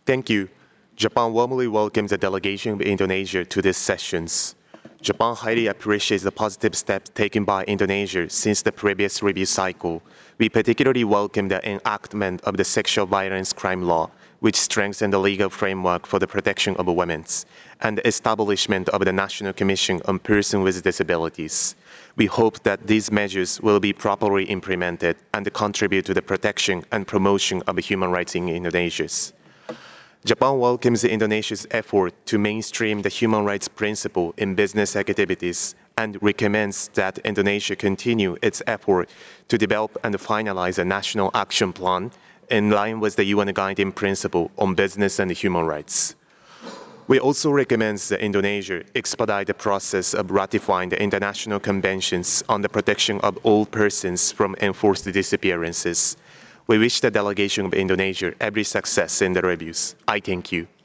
Thank you. Japan warmly welcomes the delegation of Indonesia to these sessions. Japan highly appreciates the positive steps taken by Indonesia since the previous review cycle. We particularly welcome the enactment of the sexual violence crime law, which strengthens the legal framework for the protection of women, and the establishment of the National Commission on Persons with Disabilities. We hope that these measures will be properly implemented and contribute to the protection and promotion of human rights in Indonesia. Japan welcomes Indonesia's effort to mainstream the human rights principle in business activities and recommends that Indonesia continue its effort to develop and finalize a national action plan in line with the UN Guiding Principle on Business and Human Rights. We also recommend that Indonesia expedite the process of ratifying the international conventions on the protection of all persons from enforced disappearances. We wish the delegation of Indonesia every success in the reviews. I thank you.